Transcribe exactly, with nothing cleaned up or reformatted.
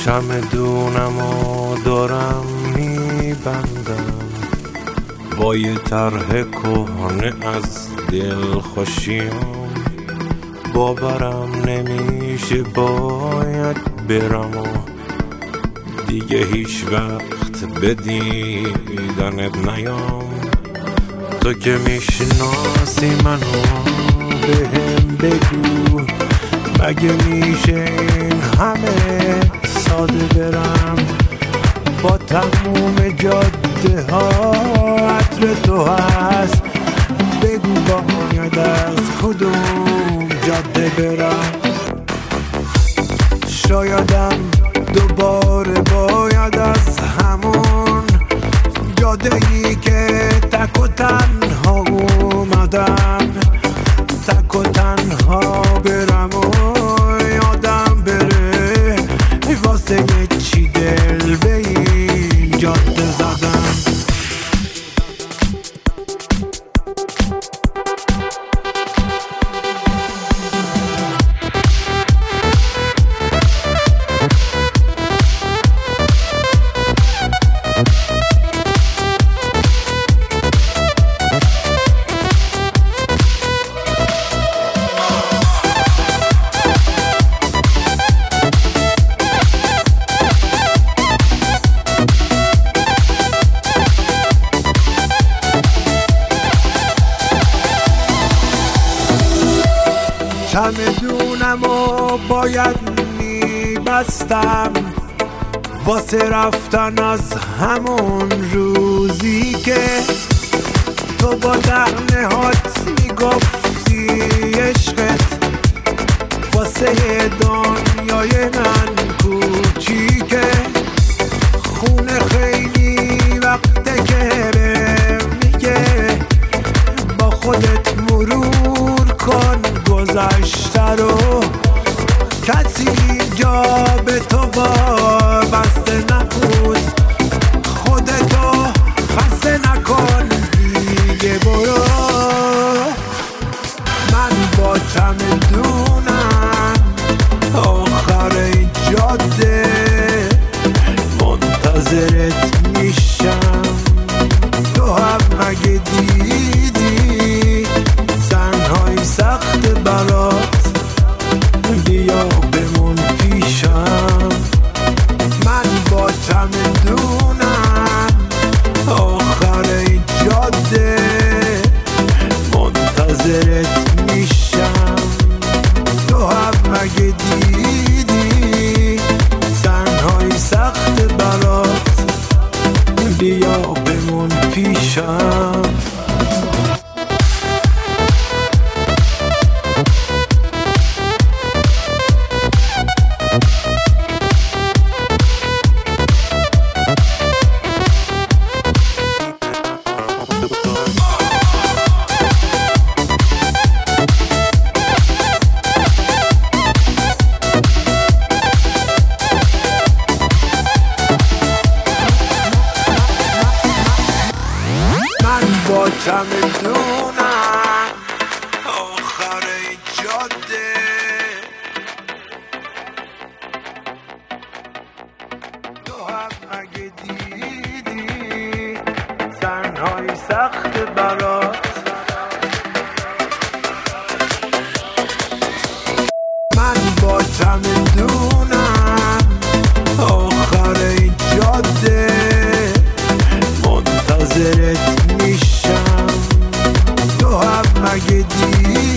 چمدونم و دارم میبندم با یه طرح کهنه از دل خوشیام. باورم نمیشه باید برم و دیگه هیچ وقت به دیدنت نیام. تو که میشناسی منو بهم بگو مگه میشه این همه ساده برم با تموم جاده ها عطر تو هست. بگو باید از کدوم جاده برم. شایدم دوباره باید از همون جاده‌ای که تک و تنها اومدم تک و تنها برم و یادم بره واسه یه چی دل به این جاده زدم. چمدونم و باید میبستم واسه رفتن از همون روزی که تو با دهنه هات میگفتی عشقت واسه دنیای من کوچیکه. خونه خیلی وقته که میگه با خودت مرور کن گذشته رو. کسی جا به تو وابسته نبود خودتو خسته نکن دیگه برو. من با چمدونم آخر این جاده منتظرت میشم. تو هم مگه دیدی تنهایی سخت برات بیا بمون پیشم. من با چمدونم آخر این جاده منتظرت میشم. تو هم مگه دیدی تنهایی سخت برات بیا بمون پیشم. با چمدونم آخر این جاده تو هم مگه دیدی تنهایی سخت برات. من با چمدونم آخر این جاده منتظرت میشم. تو هم مگه دیدی